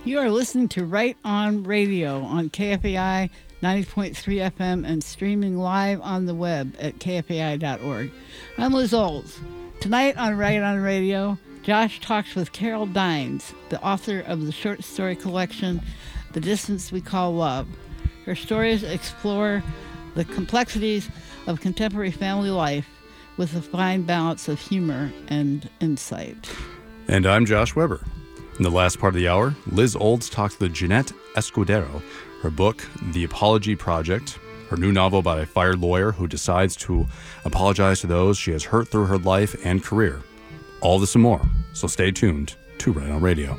You are listening to Right On Radio on KFAI 90.3 FM and streaming live on the web at kfai.org. I'm Liz Olds. Tonight on Right On Radio, Josh talks with Carol Dines, the author of the short story collection, The Distance We Call Love. Her stories explore the complexities of contemporary family life with a fine balance of humor and insight. And I'm Josh Weber. In the last part of the hour, Liz Olds talks with Jeanette Escudero, her book, The Apology Project, her new novel about a fired lawyer who decides to apologize to those she has hurt through her life and career. All this and more, so stay tuned to Right On Radio.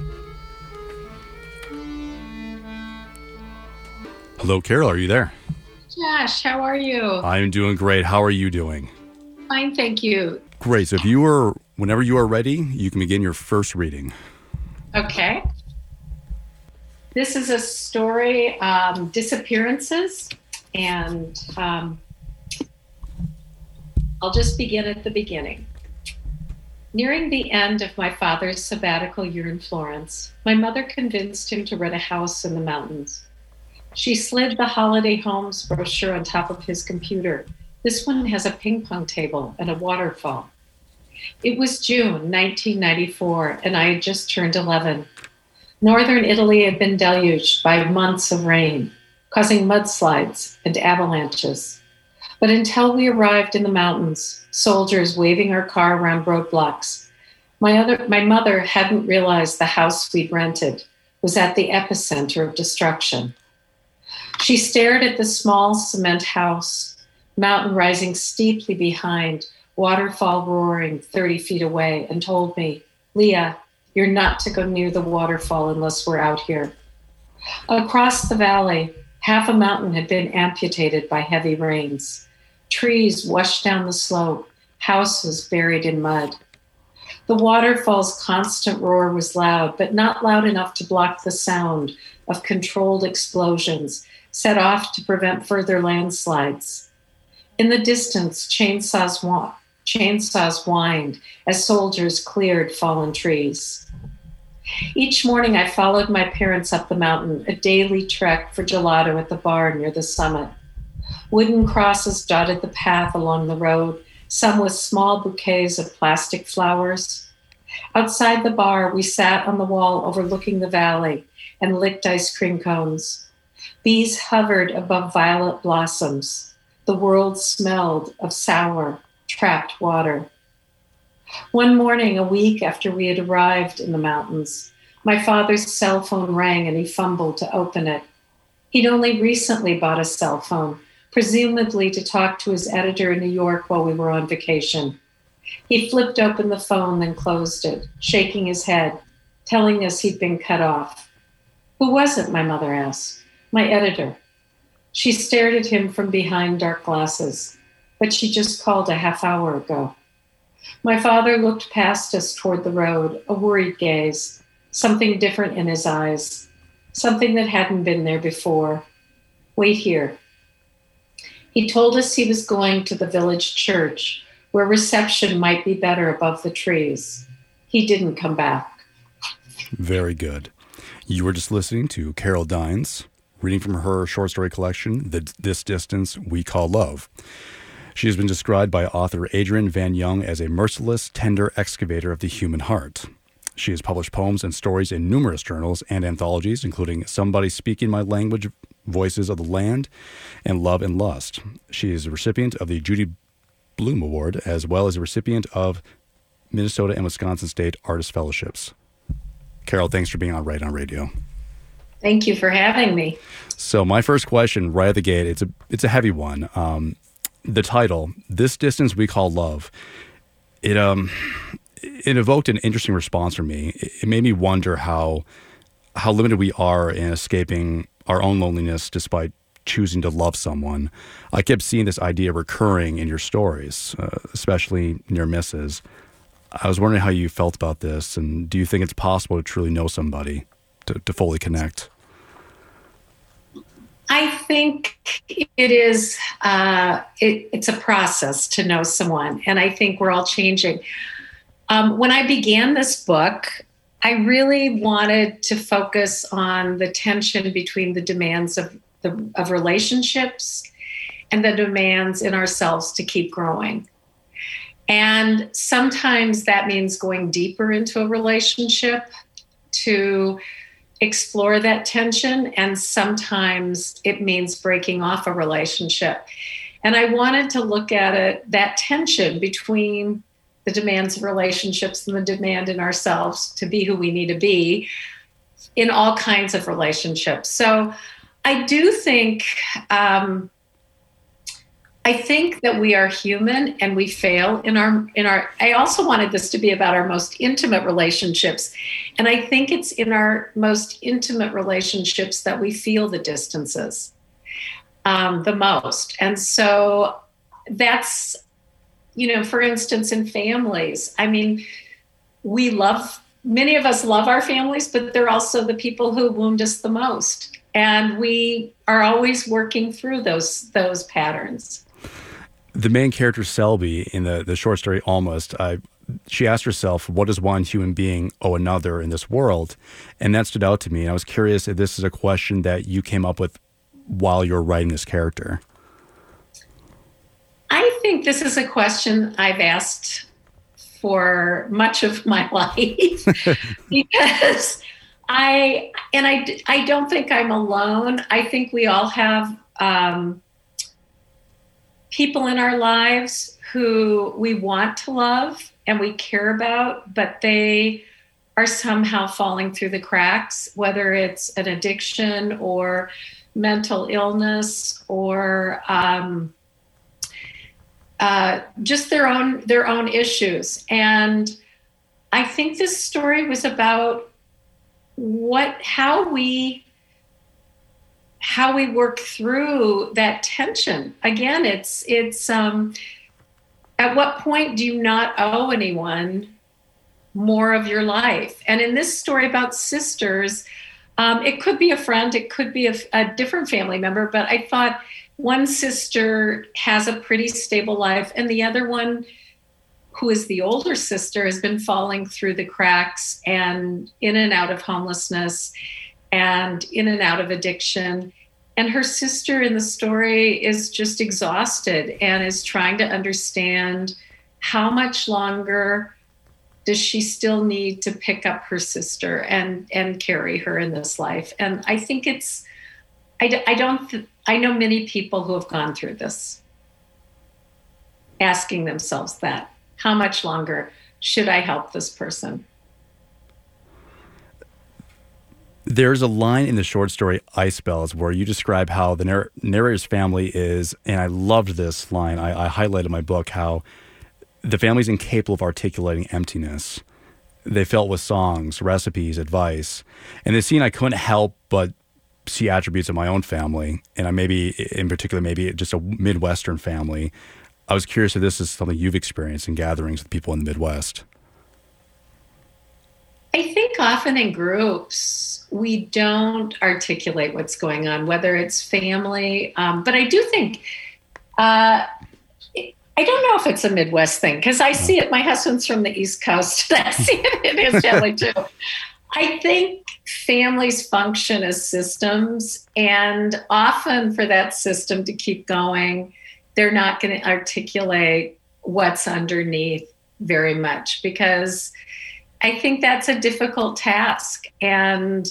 Hello, Carol, are you there? Josh, how are you? I'm doing great. How are you doing? Fine, thank you. Great. So whenever you are ready, you can begin your first reading. Okay. This is a story, disappearances, and I'll just begin at the beginning. Nearing the end of my father's sabbatical year in Florence, my mother convinced him to rent a house in the mountains. She slid the holiday homes brochure on top of his computer. This one has a ping pong table and a waterfall. It was June 1994, and I had just turned 11. Northern Italy had been deluged by months of rain, causing mudslides and avalanches. But until we arrived in the mountains, soldiers waving our car around roadblocks, my mother hadn't realized the house we'd rented was at the epicenter of destruction. She stared at the small cement house, mountain rising steeply behind, waterfall roaring 30 feet away, and told me, "Leah, you're not to go near the waterfall unless we're out here." Across the valley, half a mountain had been amputated by heavy rains. Trees washed down the slope, houses buried in mud. The waterfall's constant roar was loud, but not loud enough to block the sound of controlled explosions set off to prevent further landslides. In the distance, chainsaws whined as soldiers cleared fallen trees. Each morning, I followed my parents up the mountain, a daily trek for gelato at the bar near the summit. Wooden crosses dotted the path along the road, some with small bouquets of plastic flowers. Outside the bar, we sat on the wall overlooking the valley and licked ice cream cones. Bees hovered above violet blossoms. The world smelled of sour, trapped water. One morning, a week after we had arrived in the mountains, my father's cell phone rang and he fumbled to open it. He'd only recently bought a cell phone, presumably to talk to his editor in New York while we were on vacation. He flipped open the phone, then closed it, shaking his head, telling us he'd been cut off. "Who was it?" my mother asked. "My editor." She stared at him from behind dark glasses, but she just called a half hour ago. My father looked past us toward the road, a worried gaze, something different in his eyes, something that hadn't been there before. "Wait here." He told us he was going to the village church, where reception might be better above the trees. He didn't come back. Very good. You were just listening to Carol Dines, reading from her short story collection, This Distance We Call Love. She has been described by author Adrienne Van Young as a merciless, tender excavator of the human heart. She has published poems and stories in numerous journals and anthologies, including Somebody Speaking My Language, Voices of the Land, and Love and Lust. She is a recipient of the Judy Blume Award, as well as a recipient of Minnesota and Wisconsin State Artist Fellowships. Carol, thanks for being on Right On Radio. Thank you for having me. So my first question right at the gate, it's a heavy one. The title, This Distance We Call Love, it evoked an interesting response from me. It made me wonder how limited we are in escaping our own loneliness despite choosing to love someone. I kept seeing this idea recurring in your stories, especially near misses. I was wondering how you felt about this, and do you think it's possible to truly know somebody, to fully connect? I think it is, it's a process to know someone, and I think we're all changing. When I began this book, I really wanted to focus on the tension between the demands of relationships and the demands in ourselves to keep growing. And sometimes that means going deeper into a relationship to explore that tension, and sometimes it means breaking off a relationship. And I wanted to look at it, that tension between the demands of relationships and the demand in ourselves to be who we need to be in all kinds of relationships. So I do think, I think that we are human and we fail in our, I also wanted this to be about our most intimate relationships. And I think it's in our most intimate relationships that we feel the distances the most. And so that's, for instance, in families, I mean, many of us love our families, but they're also the people who wound us the most. And we are always working through those patterns. The main character, Selby, in the short story Almost, she asked herself, what does one human being owe another in this world? And that stood out to me. And I was curious if this is a question that you came up with while you were writing this character. I think this is a question I've asked for much of my life because I don't think I'm alone. I think we all have people in our lives who we want to love and we care about, but they are somehow falling through the cracks, whether it's an addiction or mental illness or just their own issues. And I think this story was about how we work through that tension. Again, it's at what point do you not owe anyone more of your life? And in this story about sisters, it could be a friend, it could be a different family member, but I thought one sister has a pretty stable life and the other one, who is the older sister, has been falling through the cracks and in and out of homelessness and in and out of addiction. And her sister in the story is just exhausted and is trying to understand how much longer does she still need to pick up her sister and carry her in this life. And I think I know many people who have gone through this, asking themselves that, how much longer should I help this person? There's a line in the short story Ice Bells where you describe how the narrator's family is, and I loved this line. I highlighted in my book how the family's incapable of articulating emptiness. They fill it with songs, recipes, advice. And the scene, I couldn't help but see attributes of my own family, and maybe just a Midwestern family. I was curious if this is something you've experienced in gatherings with people in the Midwest. I think often in groups, we don't articulate what's going on, whether it's family. But I do think, I don't know if it's a Midwest thing, because I see it. My husband's from the East Coast. I see it in his family too. I think families function as systems, and often for that system to keep going, they're not going to articulate what's underneath very much, because I think that's a difficult task. And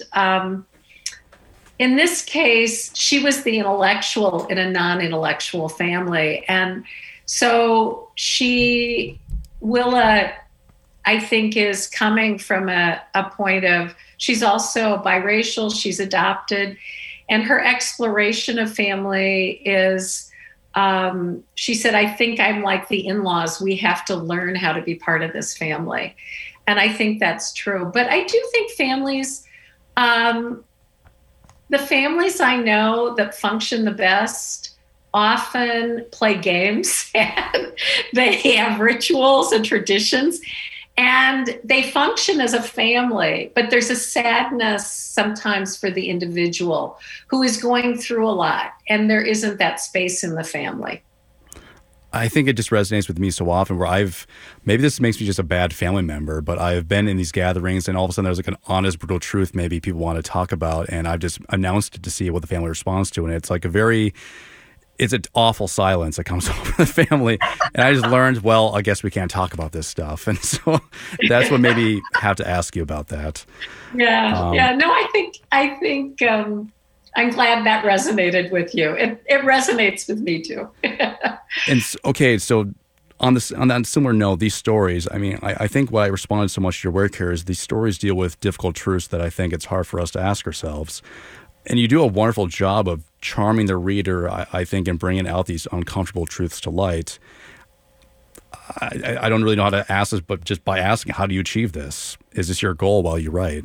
in this case, she was the intellectual in a non-intellectual family. And so Willa, I think, is coming from a point of, she's also biracial, she's adopted, and her exploration of family is, she said, I think I'm like the in-laws. We have to learn how to be part of this family. And I think that's true. But I do think families, the families I know that function the best often play games and they have rituals and traditions and they function as a family, but there's a sadness sometimes for the individual who is going through a lot and there isn't that space in the family. I think it just resonates with me so often where maybe this makes me just a bad family member, but I've been in these gatherings and all of a sudden there's like an honest, brutal truth maybe people want to talk about. And I've just announced it to see what the family responds to. And it's like it's an awful silence that comes over the family. And I just learned, well, I guess we can't talk about this stuff. And so that's what made me have to ask you about that. Yeah. No, I think I'm glad that resonated with you. It resonates with me too. And okay, so on that similar note, these stories, I mean, I think why I responded so much to your work here is these stories deal with difficult truths that I think it's hard for us to ask ourselves. And you do a wonderful job of charming the reader, I think, and bringing out these uncomfortable truths to light. I don't really know how to ask this, but just by asking, how do you achieve this? Is this your goal while you write?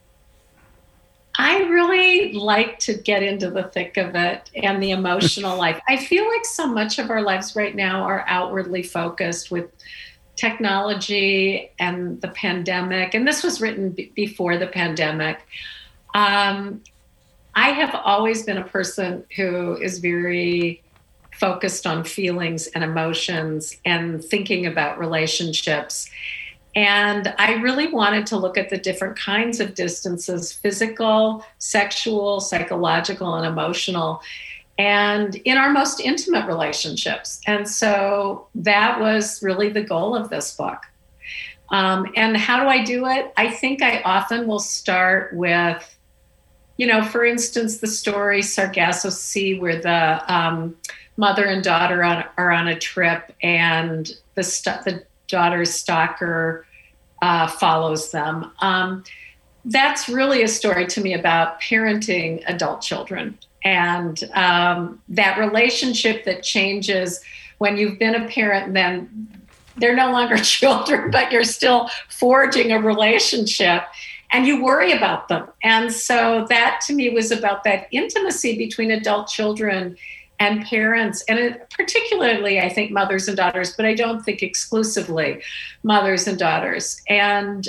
I really like to get into the thick of it and the emotional life. I feel like so much of our lives right now are outwardly focused with technology and the pandemic. And this was written before the pandemic. I have always been a person who is very focused on feelings and emotions and thinking about relationships. And I really wanted to look at the different kinds of distances, physical, sexual, psychological, and emotional, and in our most intimate relationships. And so that was really the goal of this book. And how do I do it? I think I often will start with, for instance, the story Sargasso Sea, where the mother and daughter are on a trip, and the daughter's stalker follows them. That's really a story to me about parenting adult children, and that relationship that changes when you've been a parent, and then they're no longer children, but you're still forging a relationship and you worry about them. And so that to me was about that intimacy between adult children and parents, and particularly, I think, mothers and daughters, but I don't think exclusively mothers and daughters. And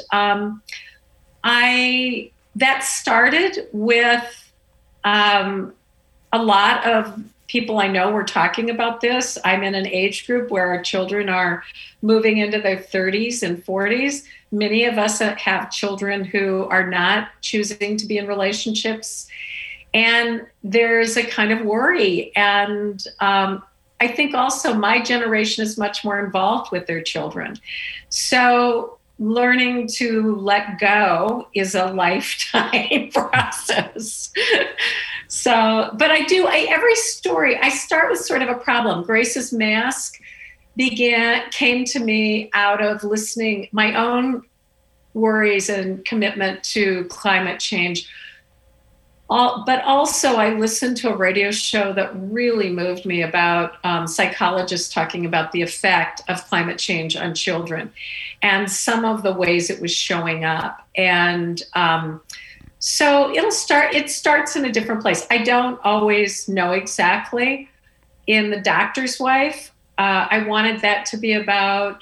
that started with a lot of people I know were talking about this. I'm in an age group where our children are moving into their 30s and 40s. Many of us have children who are not choosing to be in relationships. And there's a kind of worry. And I think also my generation is much more involved with their children. So learning to let go is a lifetime process. But every story, I start with sort of a problem. Grace's Mask came to me out of listening, my own worries and commitment to climate change. But also I listened to a radio show that really moved me about psychologists talking about the effect of climate change on children and some of the ways it was showing up. And so it starts in a different place. I don't always know exactly. In The Doctor's Wife, I wanted that to be about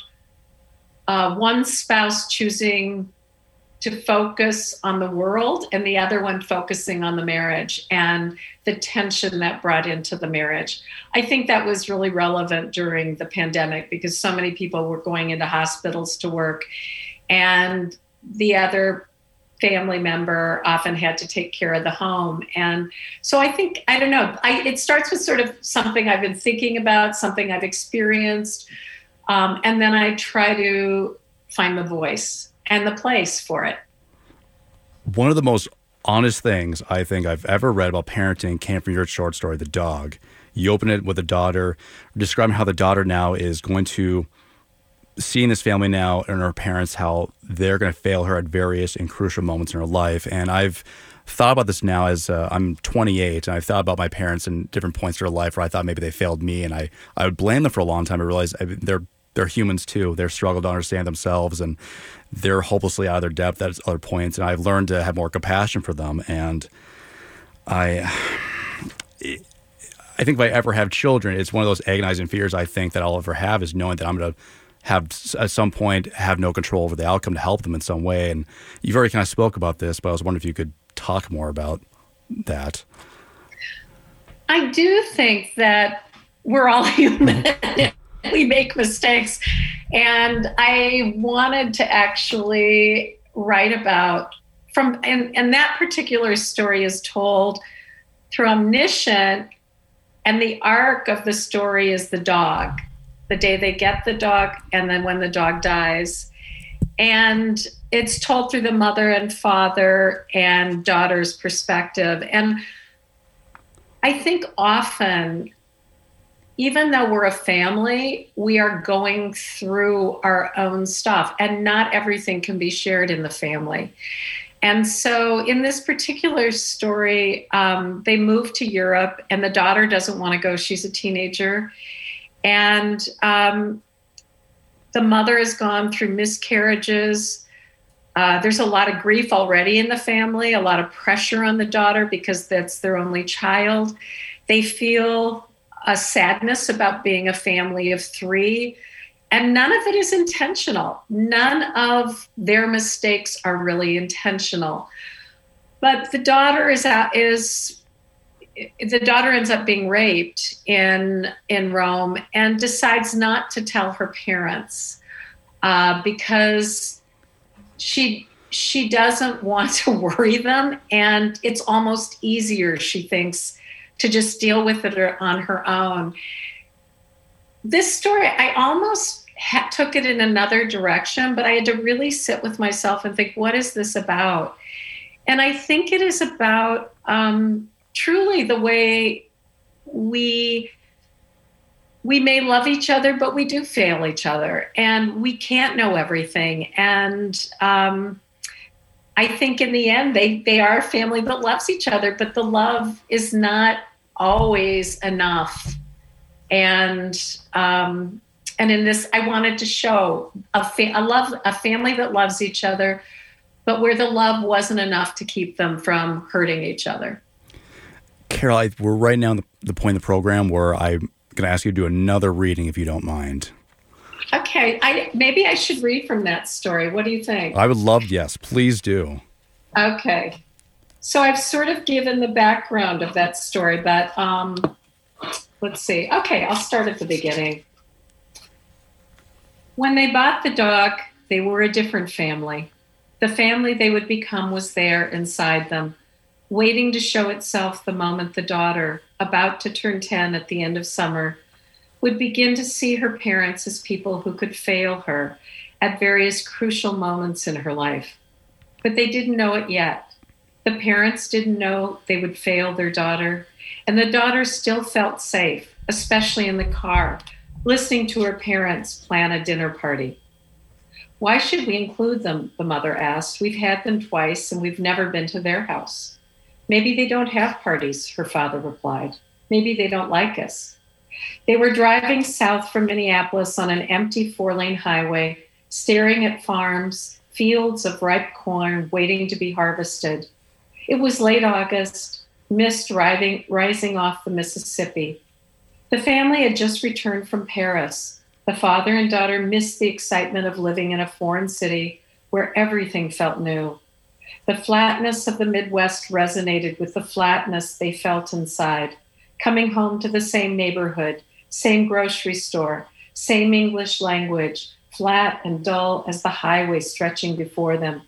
one spouse choosing to focus on the world and the other one focusing on the marriage and the tension that brought into the marriage. I think that was really relevant during the pandemic because so many people were going into hospitals to work, and the other family member often had to take care of the home. And so I think, I don't know, it starts with sort of something I've been thinking about, something I've experienced, and then I try to find the voice and the place for it. One of the most honest things I think I've ever read about parenting came from your short story, The Dog. You open it with a daughter, describing how the daughter now is going to seeing this family now and her parents, how they're going to fail her at various and crucial moments in her life. And I've thought about this now as I'm 28, and I've thought about my parents in different points of their life where I thought maybe they failed me, and I would blame them for a long time. I realized they're humans too. They're struggling to understand themselves, and they're hopelessly out of their depth at other points. And I've learned to have more compassion for them. And I think if I ever have children, it's one of those agonizing fears I think that I'll ever have is knowing that I'm going to have at some point have no control over the outcome to help them in some way. And you've already kind of spoke about this, but I was wondering if you could talk more about that. I do think that we're all human definitely make mistakes. And I wanted to actually write about and that particular story is told through Omniscient, and the arc of the story is the dog, the day they get the dog, and then when the dog dies. And it's told through the mother and father and daughter's perspective. And I think often, even though we're a family, we are going through our own stuff, and not everything can be shared in the family. And so in this particular story, they move to Europe, and the daughter doesn't want to go. She's a teenager. And the mother has gone through miscarriages. There's a lot of grief already in the family, a lot of pressure on the daughter because that's their only child. They feel a sadness about being a family of three. And none of it is intentional. None of their mistakes are really intentional. But the daughter the daughter ends up being raped in Rome and decides not to tell her parents because she doesn't want to worry them, and it's almost easier, she thinks, to just deal with it on her own. This story, I almost took it in another direction, but I had to really sit with myself and think, what is this about? And I think it is about truly the way we may love each other, but we do fail each other, and we can't know everything. And I think in the end, they are a family that loves each other, but the love is not always enough. And in this, I wanted to show a family that loves each other, but where the love wasn't enough to keep them from hurting each other. Carol, we're right now at the point in the program where I'm going to ask you to do another reading, if you don't mind. Okay. Maybe I should read from that story. What do you think? I would love, yes, please do. Okay. So I've sort of given the background of that story, but let's see. Okay, I'll start at the beginning. When they bought the dog, they were a different family. The family they would become was there inside them, waiting to show itself the moment the daughter, about to turn 10 at the end of summer, would begin to see her parents as people who could fail her at various crucial moments in her life. But they didn't know it yet. The parents didn't know they would fail their daughter, and the daughter still felt safe, especially in the car, listening to her parents plan a dinner party. Why should we include them? The mother asked. We've had them twice, and we've never been to their house. Maybe they don't have parties, her father replied. Maybe they don't like us. They were driving south from Minneapolis on an empty 4-lane highway, staring at farms, fields of ripe corn waiting to be harvested. It was late August, mist rising off the Mississippi. The family had just returned from Paris. The father and daughter missed the excitement of living in a foreign city where everything felt new. The flatness of the Midwest resonated with the flatness they felt inside, coming home to the same neighborhood, same grocery store, same English language, flat and dull as the highway stretching before them.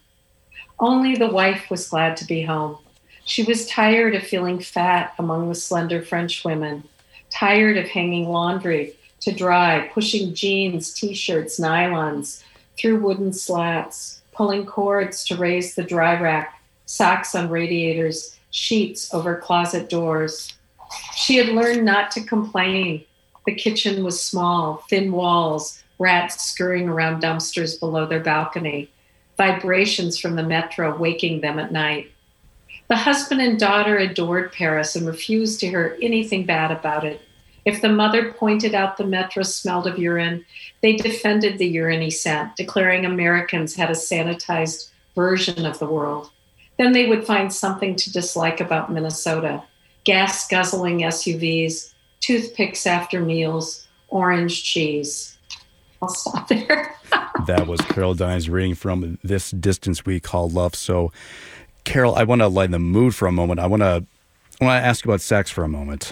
Only the wife was glad to be home. She was tired of feeling fat among the slender French women, tired of hanging laundry to dry, pushing jeans, t-shirts, nylons through wooden slats, pulling cords to raise the dry rack, socks on radiators, sheets over closet doors. She had learned not to complain. The kitchen was small, thin walls, rats scurrying around dumpsters below their balcony, vibrations from the metro waking them at night. The husband and daughter adored Paris and refused to hear anything bad about it. If the mother pointed out the metro smelled of urine, they defended the urine scent, declaring Americans had a sanitized version of the world. Then they would find something to dislike about Minnesota: gas-guzzling SUVs, toothpicks after meals, orange cheese. I'll stop there. That was Carol Dines reading from This Distance We Call Love. So, Carol, I want to lighten the mood for a moment. I want to I want to ask you about sex for a moment.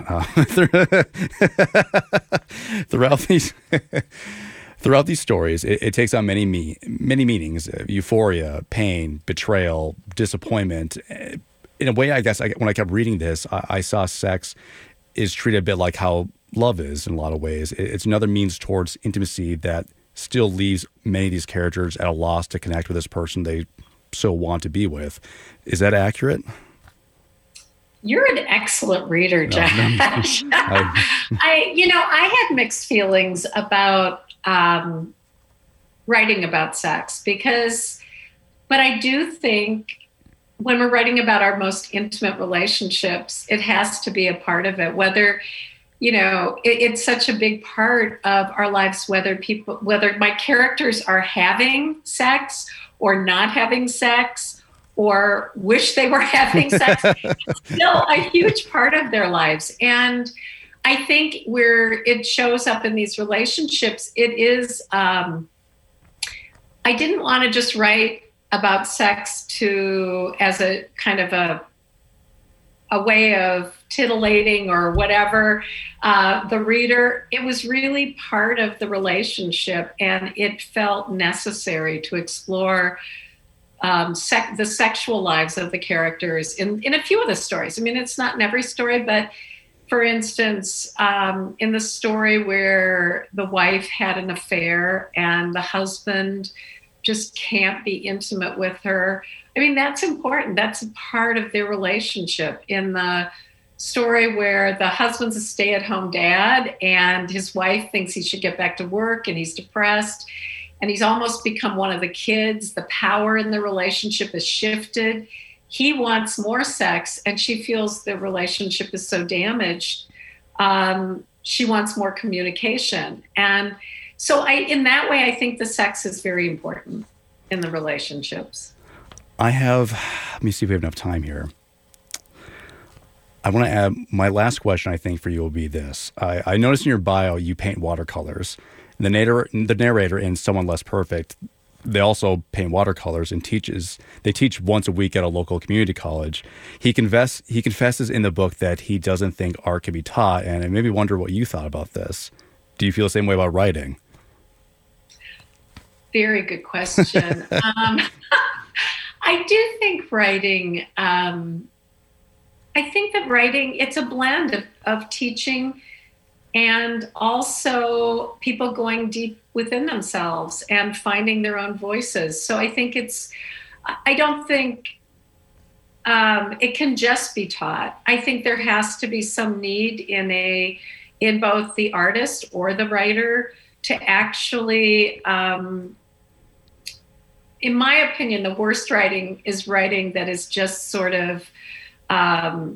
Throughout these throughout these stories, it takes on many meanings: euphoria, pain, betrayal, disappointment. In a way, I guess, when I kept reading this, I saw sex is treated a bit like how love is in a lot of ways. It's another means towards intimacy that still leaves many of these characters at a loss to connect with this person they so want to be with. Is that accurate? You're an excellent reader, Josh. I had mixed feelings about writing about sex but I do think when we're writing about our most intimate relationships, it has to be a part of it, whether, it's such a big part of our lives, whether my characters are having sex or not having sex or wish they were having sex, it's still a huge part of their lives. And I think where it shows up in these relationships, it is, I didn't want to just write about sex as a kind of a way of titillating or whatever the reader. It was really part of the relationship, and it felt necessary to explore the sexual lives of the characters in a few of the stories. I mean, it's not in every story, but for instance, in the story where the wife had an affair and the husband just can't be intimate with her. I mean, that's important. That's a part of their relationship. In the story where the husband's a stay-at-home dad and his wife thinks he should get back to work and he's depressed and he's almost become one of the kids, the power in the relationship has shifted. He wants more sex and she feels the relationship is so damaged. She wants more communication. And so in that way, I think the sex is very important in the relationships. Let me see if we have enough time here. I want to add, my last question, I think, for you will be this. I noticed in your bio, you paint watercolors. The narrator in Someone Less Perfect, they also paint watercolors and they teach once a week at a local community college. He confesses in the book that he doesn't think art can be taught, and it made me wonder what you thought about this. Do you feel the same way about writing? Very good question. I do think writing, it's a blend of teaching and also people going deep within themselves and finding their own voices. So I think I don't think it can just be taught. I think there has to be some need in both the artist or the writer to actually, in my opinion, the worst writing is writing that is just sort of a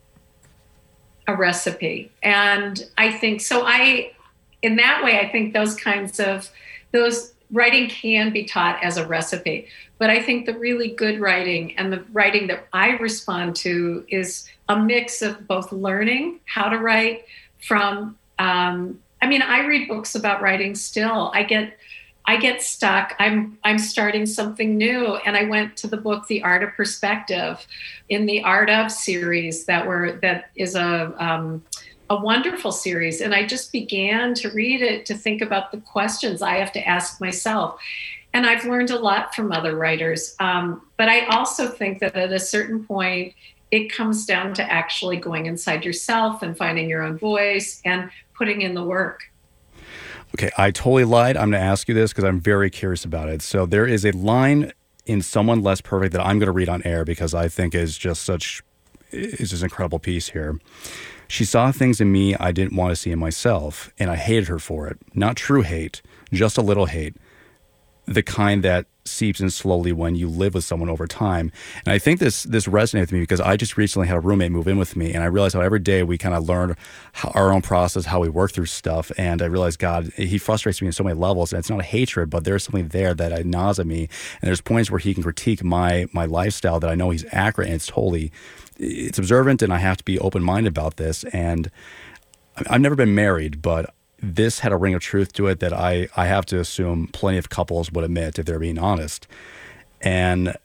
recipe. And I think, in that way, I think those writing can be taught as a recipe. But I think the really good writing and the writing that I respond to is a mix of both learning how to write from, I read books about writing still. I get stuck. I'm starting something new. And I went to the book, The Art of Perspective, in the Art of series that is a wonderful series. And I just began to read it to think about the questions I have to ask myself. And I've learned a lot from other writers. But I also think that at a certain point, it comes down to actually going inside yourself and finding your own voice and putting in the work. Okay, I totally lied. I'm going to ask you this because I'm very curious about it. So there is a line in Someone Less Perfect that I'm going to read on air because I think is just an incredible piece here. She saw things in me I didn't want to see in myself, and I hated her for it. Not true hate, just a little hate. The kind that seeps in slowly when you live with someone over time. And I think this resonated with me because I just recently had a roommate move in with me, and I realized how every day we kind of learn our own process, how we work through stuff. And I realized, God, he frustrates me on so many levels. And it's not a hatred, but there's something there that gnaws at me. And there's points where he can critique my lifestyle that I know he's accurate, and it's observant, and I have to be open-minded about this. And I've never been married, but this had a ring of truth to it that I have to assume plenty of couples would admit if they're being honest. And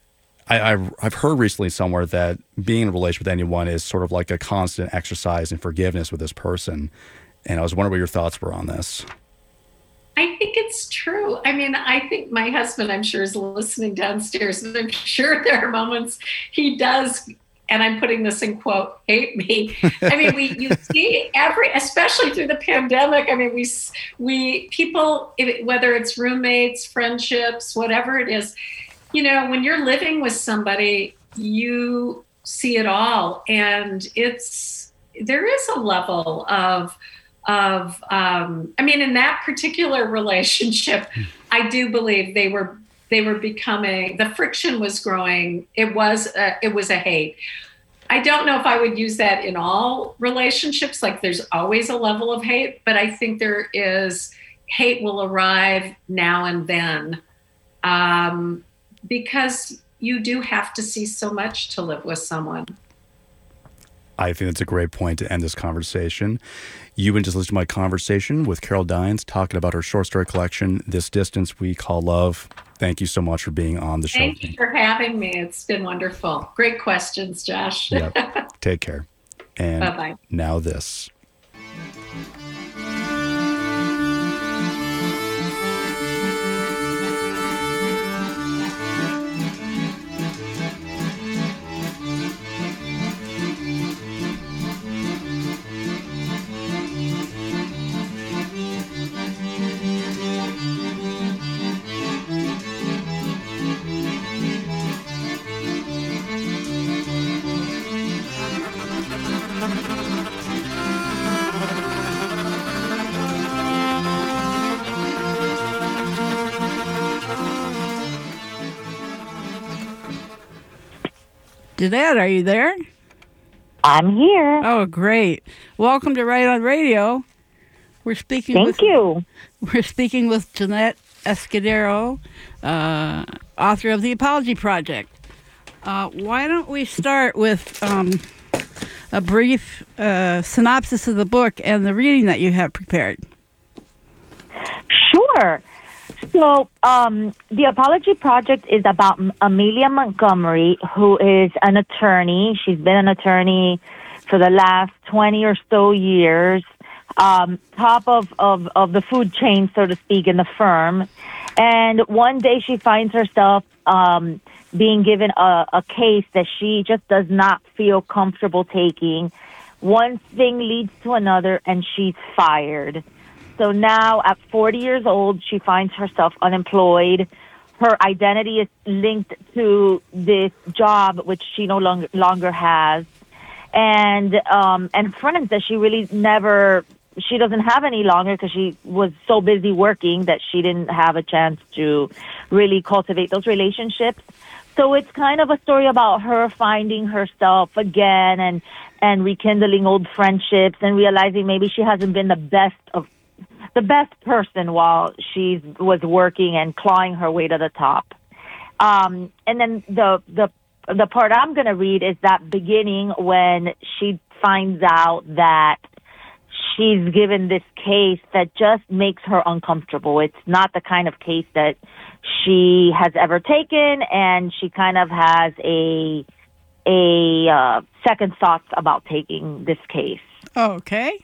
I've heard recently somewhere that being in a relationship with anyone is sort of like a constant exercise in forgiveness with this person. And I was wondering what your thoughts were on this. I think it's true. I mean, I think my husband, I'm sure, is listening downstairs, and I'm sure there are moments he does, and I'm putting this in quote, hate me. I mean, you see especially through the pandemic. I mean, we people, whether it's roommates, friendships, whatever it is, when you're living with somebody, you see it all, and there is a level of in that particular relationship, I do believe they were becoming, the friction was growing. It was a hate. I don't know if I would use that in all relationships. Like there's always a level of hate, but I think hate will arrive now and then, because you do have to see so much to live with someone. I think that's a great point to end this conversation. You've been just listening to my conversation with Carol Dines, talking about her short story collection, This Distance We Call Love. Thank you so much for being on the show. Thank you for having me. It's been wonderful. Great questions, Josh. Yep. Take care. And bye-bye. Now this. Jeanette, are you there? I'm here. Oh, great. Welcome to Right on Radio. We're speaking Thank you. We're speaking with Jeanette Escudero, author of The Apology Project. Why don't we start with a brief synopsis of the book and the reading that you have prepared? Sure. So, The Apology Project is about Amelia Montgomery, who is an attorney. She's been an attorney for the last 20 or so years, top of the food chain, so to speak, in the firm. And one day she finds herself being given a case that she just does not feel comfortable taking. One thing leads to another, and she's fired. So now, at 40 years old, she finds herself unemployed. Her identity is linked to this job, which she no longer has. And friends that she doesn't have any longer because she was so busy working that she didn't have a chance to really cultivate those relationships. So it's kind of a story about her finding herself again and rekindling old friendships and realizing maybe she hasn't been the best person while she was working and clawing her way to the top. And then the part I'm going to read is that beginning when she finds out that she's given this case that just makes her uncomfortable. It's not the kind of case that she has ever taken, and she kind of has a second thoughts about taking this case. Okay.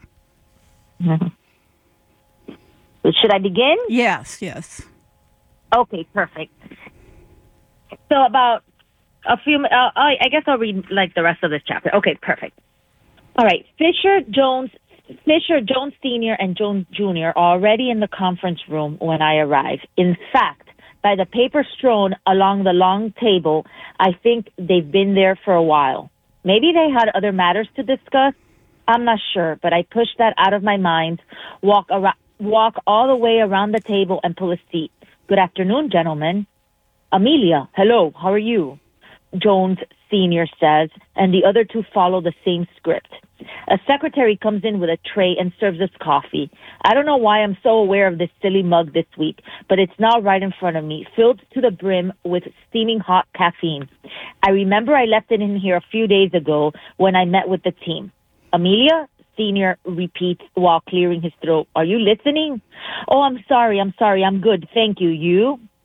Should I begin? Yes. Okay, perfect. So about a few, I guess I'll read like the rest of this chapter. Okay, perfect. All right. Fisher, Jones Sr. and Jones Jr. are already in the conference room when I arrive. In fact, by the paper strewn along the long table, I think they've been there for a while. Maybe they had other matters to discuss. I'm not sure, but I push that out of my mind, walk all the way around the table and pull a seat. Good afternoon, gentlemen. Amelia, hello, how are you? Jones Sr. says, and the other two follow the same script. A secretary comes in with a tray and serves us coffee. I don't know why I'm so aware of this silly mug this week, but it's now right in front of me, filled to the brim with steaming hot caffeine. I remember I left it in here a few days ago when I met with the team. Amelia? Senior repeats while clearing his throat. Are you listening? Oh, I'm sorry. I'm good. Thank you. You?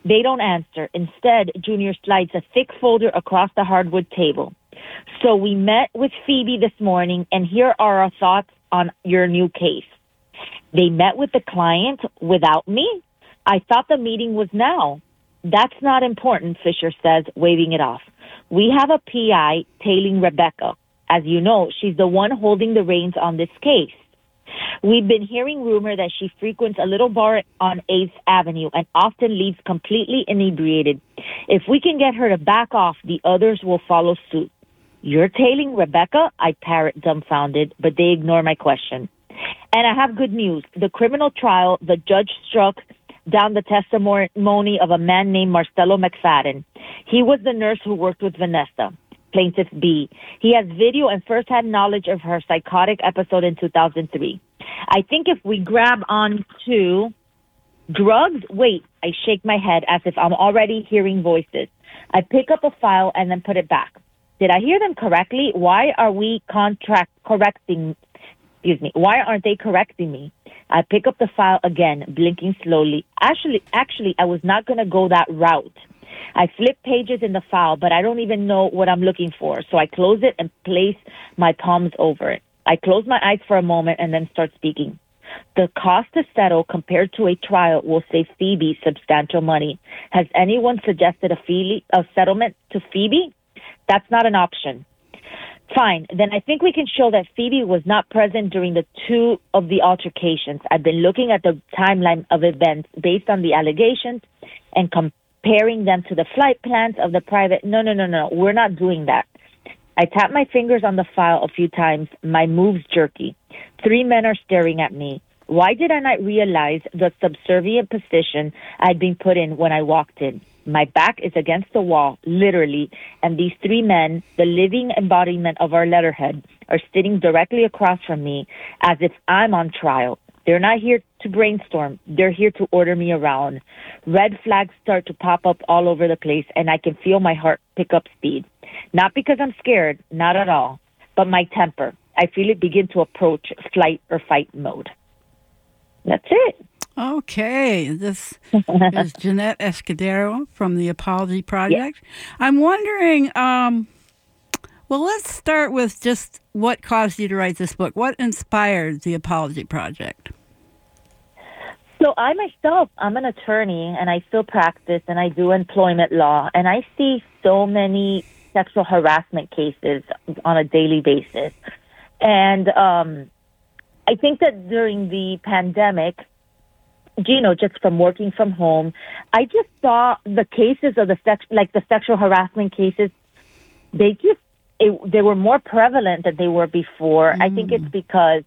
They don't answer. Instead, Junior slides a thick folder across the hardwood table. So we met with Phoebe this morning, and here are our thoughts on your new case. They met with the client without me? I thought the meeting was now. That's not important, Fisher says, waving it off. We have a PI tailing Rebecca. As you know, she's the one holding the reins on this case. We've been hearing rumor that she frequents a little bar on 8th Avenue and often leaves completely inebriated. If we can get her to back off, the others will follow suit. You're tailing Rebecca? I parrot dumbfounded, but they ignore my question. And I have good news. The criminal trial, the judge struck down the testimony of a man named Marcelo McFadden. He was the nurse who worked with Vanessa, Plaintiff B. He has video and first-hand knowledge of her psychotic episode in 2003. I think if we grab on to drugs, wait, I shake my head as if I'm already hearing voices. I pick up a file and then put it back. Did I hear them correctly? Why are we Why aren't they correcting me? I pick up the file again, blinking slowly. Actually, I was not going to go that route. I flip pages in the file, but I don't even know what I'm looking for. So I close it and place my palms over it. I close my eyes for a moment and then start speaking. The cost to settle compared to a trial will save Phoebe substantial money. Has anyone suggested a settlement to Phoebe? That's not an option. Fine. Then I think we can show that Phoebe was not present during the two of the altercations. I've been looking at the timeline of events based on the allegations and comparing them to the flight plans of the private. No. We're not doing that. I tap my fingers on the file a few times. My moves jerky. 3 men are staring at me. Why did I not realize the subservient position I'd been put in when I walked in? My back is against the wall, literally, and these 3 men, the living embodiment of our letterhead, are sitting directly across from me as if I'm on trial. They're not here to brainstorm. They're here to order me around. Red flags start to pop up all over the place, and I can feel my heart pick up speed. Not because I'm scared, not at all, but my temper. I feel it begin to approach flight or fight mode. That's it. Okay, this is Jeanette Escudero from the Apology Project. Yeah. I'm wondering, well, let's start with just what caused you to write this book. What inspired the Apology Project? So I myself, I'm an attorney, and I still practice, and I do employment law, and I see so many sexual harassment cases on a daily basis. And I think that during the pandemic, just from working from home, I just saw the cases of the sexual harassment cases. They were more prevalent than they were before. I think it's because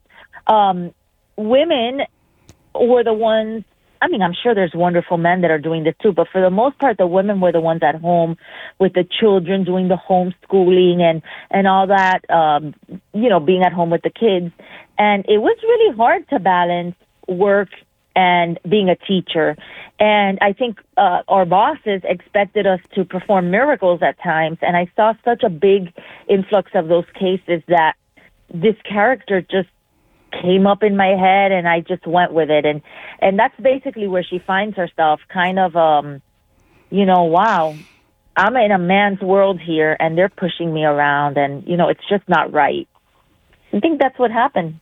women were the ones. I mean, I'm sure there's wonderful men that are doing this too, but for the most part, the women were the ones at home with the children doing the homeschooling and all that. Being at home with the kids, and it was really hard to balance work and being a teacher. And I think our bosses expected us to perform miracles at times. And I saw such a big influx of those cases that this character just came up in my head, and I just went with it. And that's basically where she finds herself, kind of, wow, I'm in a man's world here, and they're pushing me around, and, it's just not right. I think that's what happened.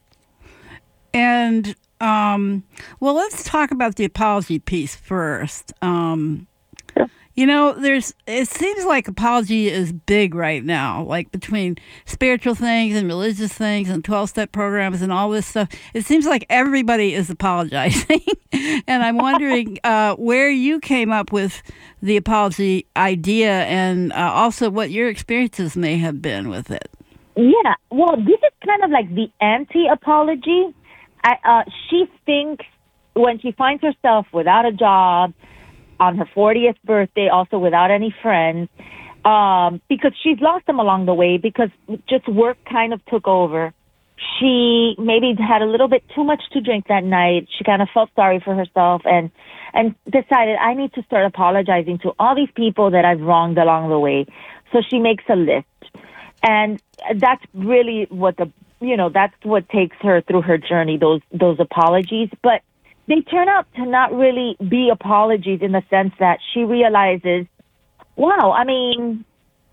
And well, let's talk about the apology piece first. Sure. It seems like apology is big right now, like between spiritual things and religious things and 12-step programs and all this stuff. It seems like everybody is apologizing. And I'm wondering where you came up with the apology idea, and also what your experiences may have been with it. Yeah, well, this is kind of like the anti-apology. She thinks when she finds herself without a job, on her 40th birthday, also without any friends, because she's lost them along the way because just work kind of took over. She maybe had a little bit too much to drink that night. She kind of felt sorry for herself and decided, I need to start apologizing to all these people that I've wronged along the way. So she makes a list. And that's really what that's what takes her through her journey, those apologies. But they turn out to not really be apologies in the sense that she realizes, wow, I mean,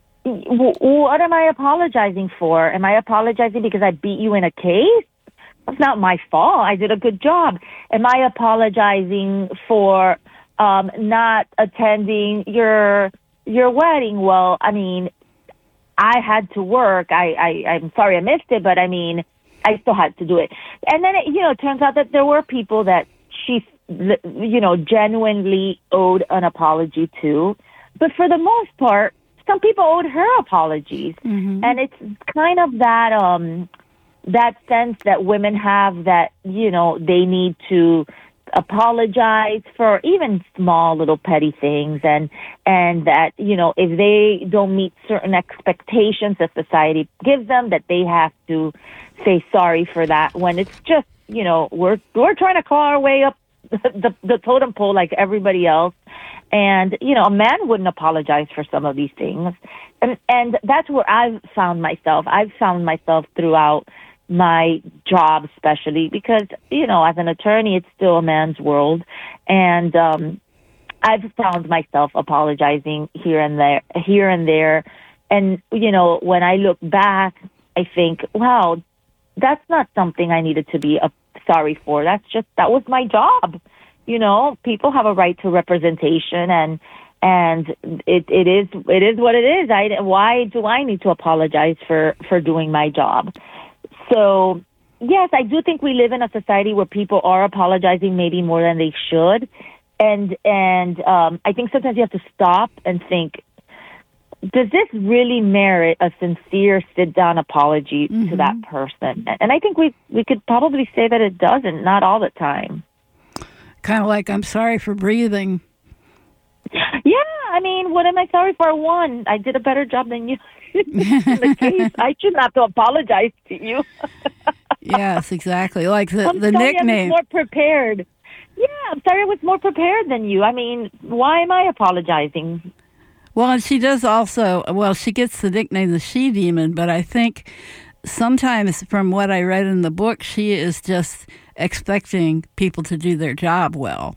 what am I apologizing for? Am I apologizing because I beat you in a case? That's not my fault. I did a good job. Am I apologizing for not attending your wedding? Well, I mean, I had to work. I'm sorry I missed it, but I mean, I still had to do it. And then it turns out that there were people that she, genuinely owed an apology to. But for the most part, some people owed her apologies. Mm-hmm. And it's kind of that sense that women have that, they need to apologize for even small little petty things, and that, if they don't meet certain expectations that society gives them, that they have to say sorry for that, when it's just, we're trying to claw our way up the totem pole like everybody else. And, a man wouldn't apologize for some of these things. And that's where I've found myself. I've found myself throughout my job, especially because, as an attorney, it's still a man's world. And I've found myself apologizing here and there. And, when I look back, I think, wow, that's not something I needed to be sorry for. That was my job. People have a right to representation, and it is what it is. Why do I need to apologize for doing my job? So, yes, I do think we live in a society where people are apologizing maybe more than they should. And I think sometimes you have to stop and think, does this really merit a sincere sit-down apology to that person? And I think we could probably say that it doesn't, not all the time. Kind of like, I'm sorry for breathing. Yeah, I mean, what am I sorry for? One, I did a better job than you. In the case, I shouldn't have to apologize to you. Yes, exactly. Like the sorry, nickname. I was more prepared. Yeah, I'm sorry I was more prepared than you. I mean, why am I apologizing? Well, and she does also, she gets the nickname the she-demon, but I think sometimes from what I read in the book, she is just expecting people to do their job well.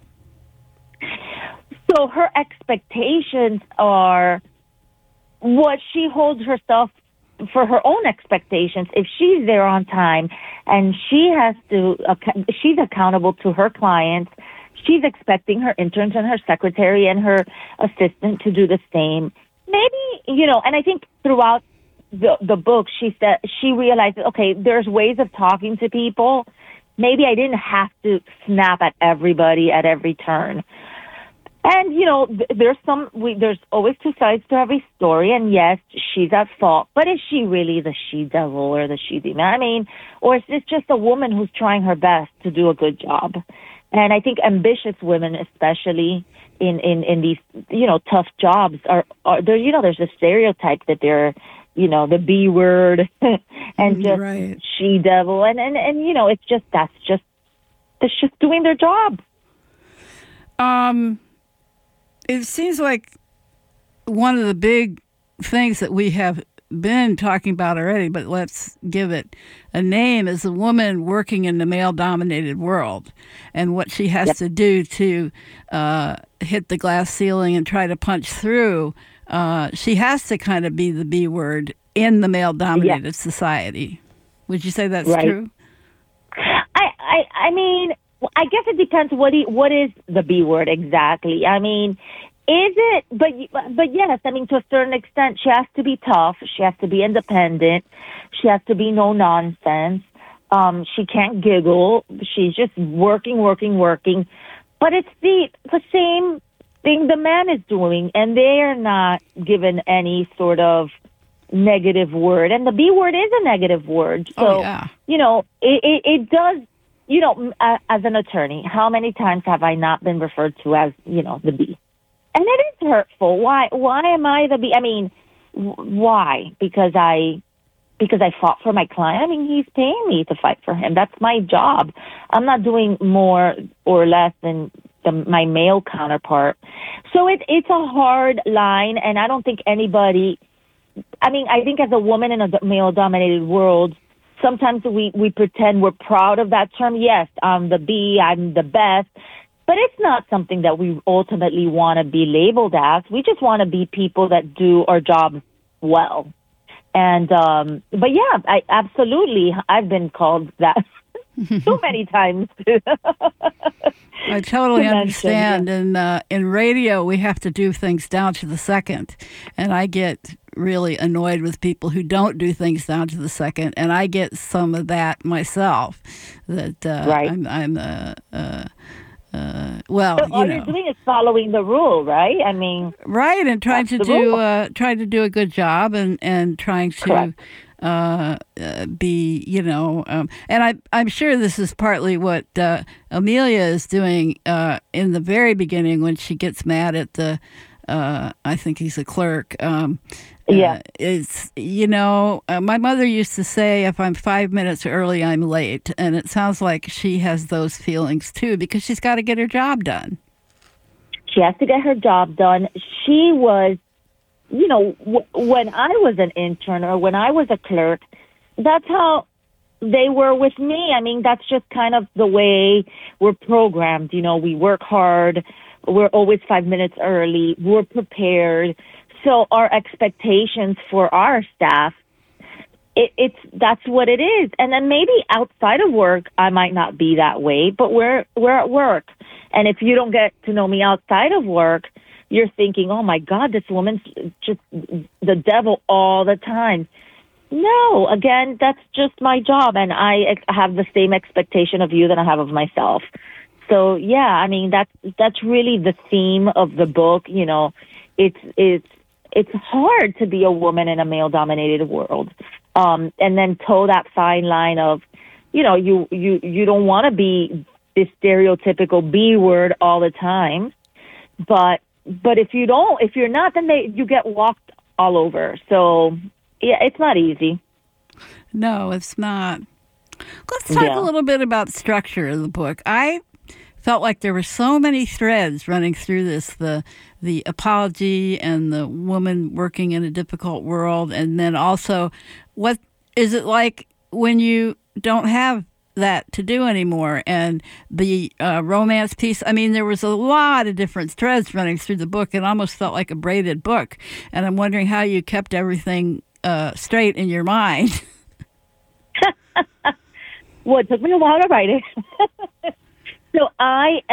So her expectations are what she holds herself for her own expectations. If she's there on time and she's accountable to her clients, she's expecting her interns and her secretary and her assistant to do the same. Maybe, and I think throughout the book, she realized, okay, there's ways of talking to people. Maybe I didn't have to snap at everybody at every turn. And, there's always two sides to every story. And yes, she's at fault. But is she really the she-devil or the she-demon? I mean, or is this just a woman who's trying her best to do a good job? And I think ambitious women, especially in these, tough jobs, are there's a stereotype that they're, the B word and just right. she-devil. And that's just doing their job. It seems like one of the big things that we have been talking about already, but let's give it a name, is a woman working in the male-dominated world and what she has to do to hit the glass ceiling and try to punch through. She has to kind of be the B word in the male-dominated society. Would you say that's true? I mean, I guess it depends what is the B word exactly. I mean, is it? But yes, I mean, to a certain extent, she has to be tough. She has to be independent. She has to be no nonsense. She can't giggle. She's just working. But it's the same thing the man is doing, and they are not given any sort of negative word. And the B word is a negative word. So, it does. As an attorney, how many times have I not been referred to as, the B? And it is hurtful. Why am I the B? I mean, why? Because I fought for my client. I mean, he's paying me to fight for him. That's my job. I'm not doing more or less than my male counterpart. So it's a hard line, and I don't think anybody. I mean, I think as a woman in a male-dominated world, sometimes we pretend we're proud of that term. Yes, I'm the B, I'm the best. But it's not something that we ultimately want to be labeled as. We just want to be people that do our job well. And, but yeah, I've been called that so many times. I totally understand. And in radio, we have to do things down to the second. And I get really annoyed with people who don't do things down to the second. And I get some of that myself. That right. Well, so all you're doing is following the rule, right? I mean, right, and trying to do a good job, and trying to be, and I'm sure this is partly what Amelia is doing in the very beginning when she gets mad at the. I think he's a clerk. It's, my mother used to say, if I'm 5 minutes early, I'm late. And it sounds like she has those feelings too, because she's got to get her job done. She has to get her job done. She was, when I was an intern or when I was a clerk, that's how they were with me. I mean, that's just kind of the way we're programmed. We work hard. We're always 5 minutes early. We're prepared. So our expectations for our staff, that's what it is. And then maybe outside of work, I might not be that way, but we're at work. And if you don't get to know me outside of work, you're thinking, oh my God, this woman's just the devil all the time. No, again, that's just my job. And I have the same expectation of you that I have of myself. So yeah, I mean, that's really the theme of the book. It's hard to be a woman in a male-dominated world, and then toe that fine line of, you don't want to be this stereotypical B word all the time, but if you're not, then you get walked all over. So yeah, it's not easy. No, it's not. Let's talk a little bit about structure of the book. I felt like there were so many threads running through this, the apology and the woman working in a difficult world, and then also what is it like when you don't have that to do anymore, and the romance piece. I mean, there was a lot of different threads running through the book. It almost felt like a braided book, and I'm wondering how you kept everything straight in your mind. Well, it took me a while to write it. So I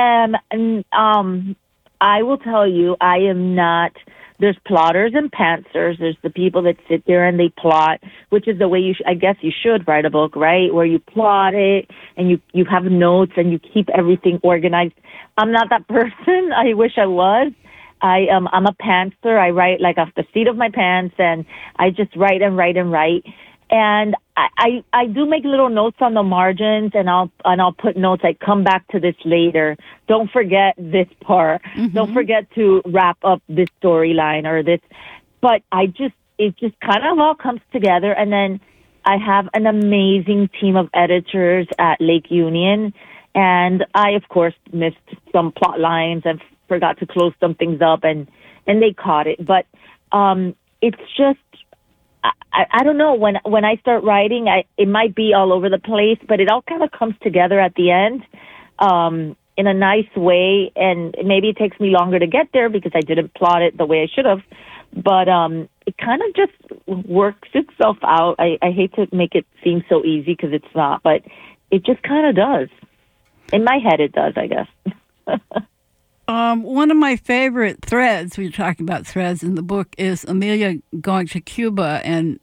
will tell you, I am not, there's plotters and pantsers. There's the people that sit there and they plot, which is the way I guess you should write a book, right? Where you plot it and you have notes and you keep everything organized. I'm not that person. I wish I was. I'm a pantser. I write like off the seat of my pants, and I just write and write and write. And I do make little notes on the margins, and I'll put notes like, come back to this later. Don't forget this part. Mm-hmm. Don't forget to wrap up this storyline or this. But it just kind of all comes together. And then I have an amazing team of editors at Lake Union. And I, of course, missed some plot lines and forgot to close some things up, and they caught it. But it's just, I don't know, when I start writing, it might be all over the place, but it all kind of comes together at the end in a nice way. And maybe it takes me longer to get there because I didn't plot it the way I should have. But it kind of just works itself out. I hate to make it seem so easy because it's not, but it just kind of does. In my head, it does, I guess. One of my favorite threads, we were talking about threads in the book, is Amelia going to Cuba and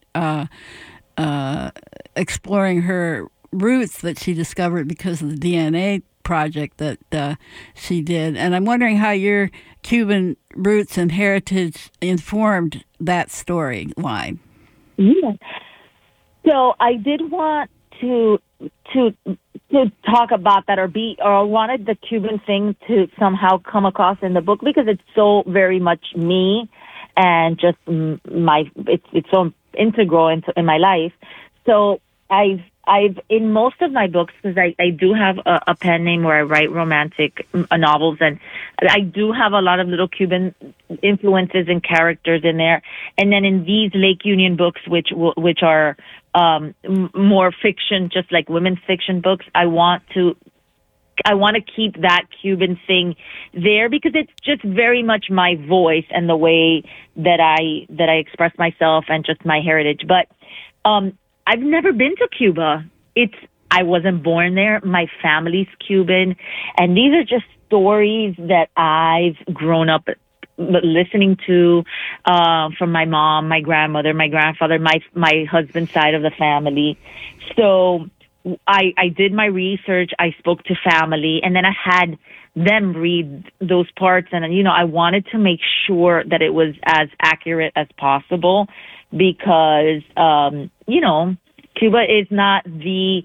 exploring her roots that she discovered because of the DNA project that she did. And I'm wondering how your Cuban roots and heritage informed that storyline. Yeah. So I did want to talk about that, or wanted the Cuban thing to somehow come across in the book because it's so very much me and just it's so integral in my life. So I've in most of my books, because I do have a pen name where I write romantic novels, and I do have a lot of little Cuban influences and characters in there. And then in these Lake Union books, which are more fiction, just like women's fiction books, I want to keep that Cuban thing there because it's just very much my voice and the way that I express myself and just my heritage. But I've never been to Cuba. I wasn't born there. My family's Cuban, and these are just stories that I've grown up listening to from my mom, my grandmother, my grandfather, my husband's side of the family. So I did my research. I spoke to family, and then I had them read those parts. And, I wanted to make sure that it was as accurate as possible because, Cuba is not the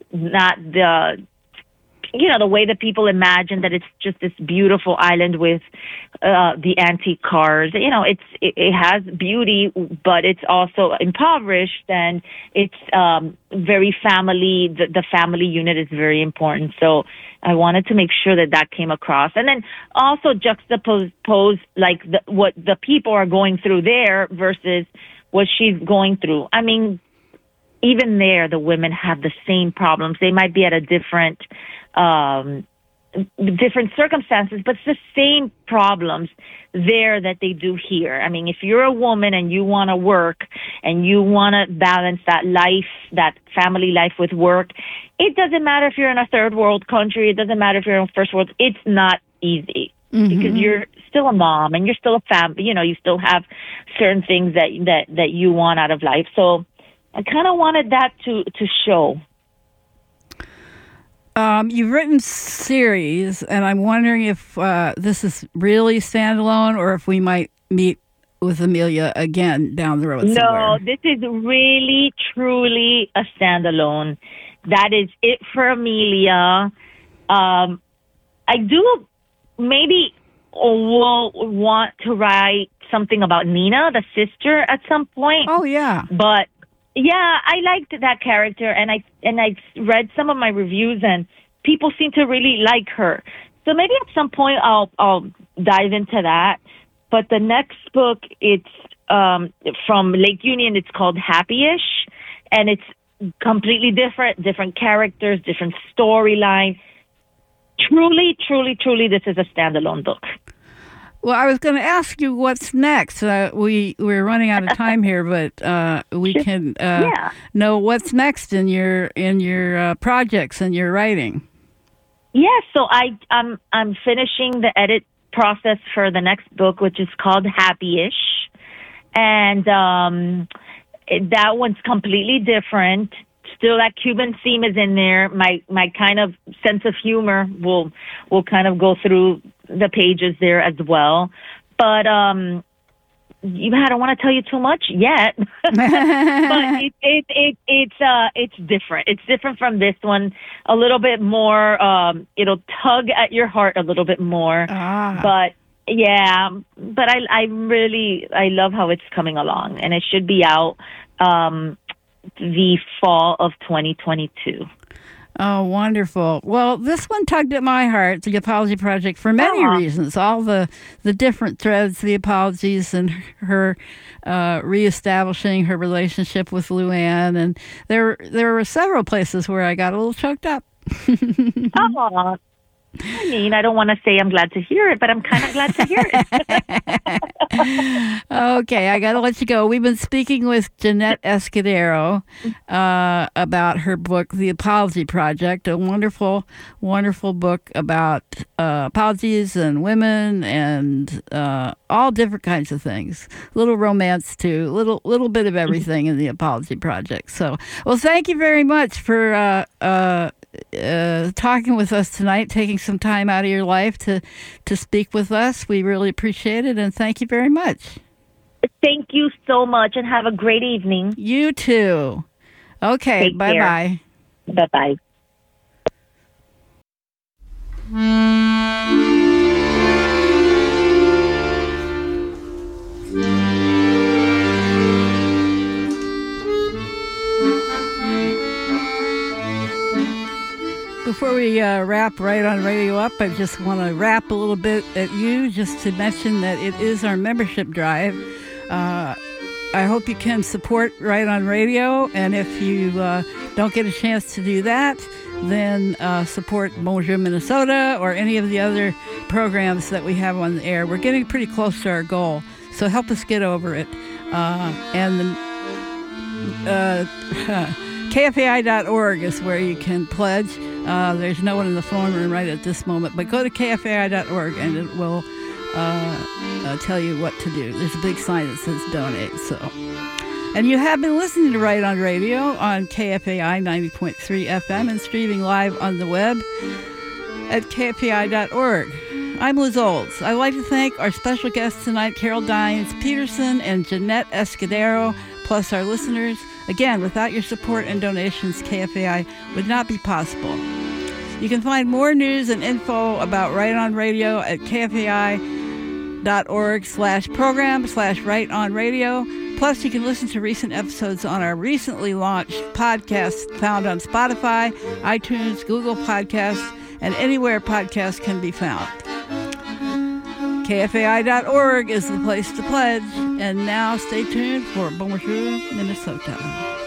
the way that people imagine that it's just this beautiful island with the antique cars. It has beauty, but it's also impoverished, and it's very family. The family unit is very important. So I wanted to make sure that came across, and then also juxtapose like what the people are going through there versus what she's going through. I mean, even there, the women have the same problems. They might be at a different circumstances, but it's the same problems there that they do here. I mean, if you're a woman and you want to work and you want to balance that life, that family life with work, it doesn't matter if you're in a third world country. It doesn't matter if you're in a first world. It's not easy. Mm-hmm. Because you're still a mom and you're still a family. You still have certain things that you want out of life. So I kind of wanted that to show. You've written series, and I'm wondering if this is really standalone or if we might meet with Amelia again down the road somewhere. No, this is really, truly a standalone. That is it for Amelia. I do maybe will want to write something about Nina, the sister, at some point. Oh, yeah. But yeah, I liked that character, and I read some of my reviews, and people seem to really like her. So maybe at some point I'll dive into that. But the next book, it's from Lake Union. It's called Happy-ish, and it's completely different characters, different storyline. Truly, truly, truly, this is a standalone book. Well, I was going to ask you what's next. We're running out of time here, but we can know what's next in your projects and your writing. Yeah, so I'm finishing the edit process for the next book, which is called Happy-ish, and that one's completely different. Still, that Cuban theme is in there. My kind of sense of humor will kind of go through the pages there as well. But I don't want to tell you too much yet. But it's different. It's different from this one. A little bit more. It'll tug at your heart a little bit more. But yeah. But I love how it's coming along, and it should be out the fall of 2022. Oh, wonderful. Well, this one tugged at my heart, The Apology Project, for many reasons. All the different threads, the apologies, and her reestablishing her relationship with Luann. And there were several places where I got a little choked up. Oh, I mean, I don't want to say I'm glad to hear it, but I'm kind of glad to hear it. Okay, I got to let you go. We've been speaking with Jeanette Escudero about her book, The Apology Project, a wonderful, wonderful book about apologies and women and all different kinds of things. Little romance, too. Little bit of everything in The Apology Project. So, well, thank you very much for talking with us tonight, taking some time out of your life to speak with us. We really appreciate it, and thank you very much. Thank you so much, and have a great evening. You too. Okay, bye-bye. Bye-bye. Before we wrap Right on Radio up, I just want to wrap a little bit at you just to mention that it is our membership drive. I hope you can support Right on Radio, and if you don't get a chance to do that, then support Bonjour Minnesota or any of the other programs that we have on the air. We're getting pretty close to our goal, so help us get over it. KFAI.org is where you can pledge. There's no one in the phone room right at this moment, but go to KFAI.org and it will tell you what to do. There's a big sign that says donate. And you have been listening to Right on Radio on KFAI 90.3 FM and streaming live on the web at KFAI.org. I'm Liz Olds. I'd like to thank our special guests tonight, Carol Dines Peterson and Jeanette Escudero, plus our listeners. Again, without your support and donations, KFAI would not be possible. You can find more news and info about Right on Radio at KFAI.org/program/Right on Radio. Plus, you can listen to recent episodes on our recently launched podcast found on Spotify, iTunes, Google Podcasts, and anywhere podcasts can be found. KFAI.org is the place to pledge. And now stay tuned for Bonjour Minnesota.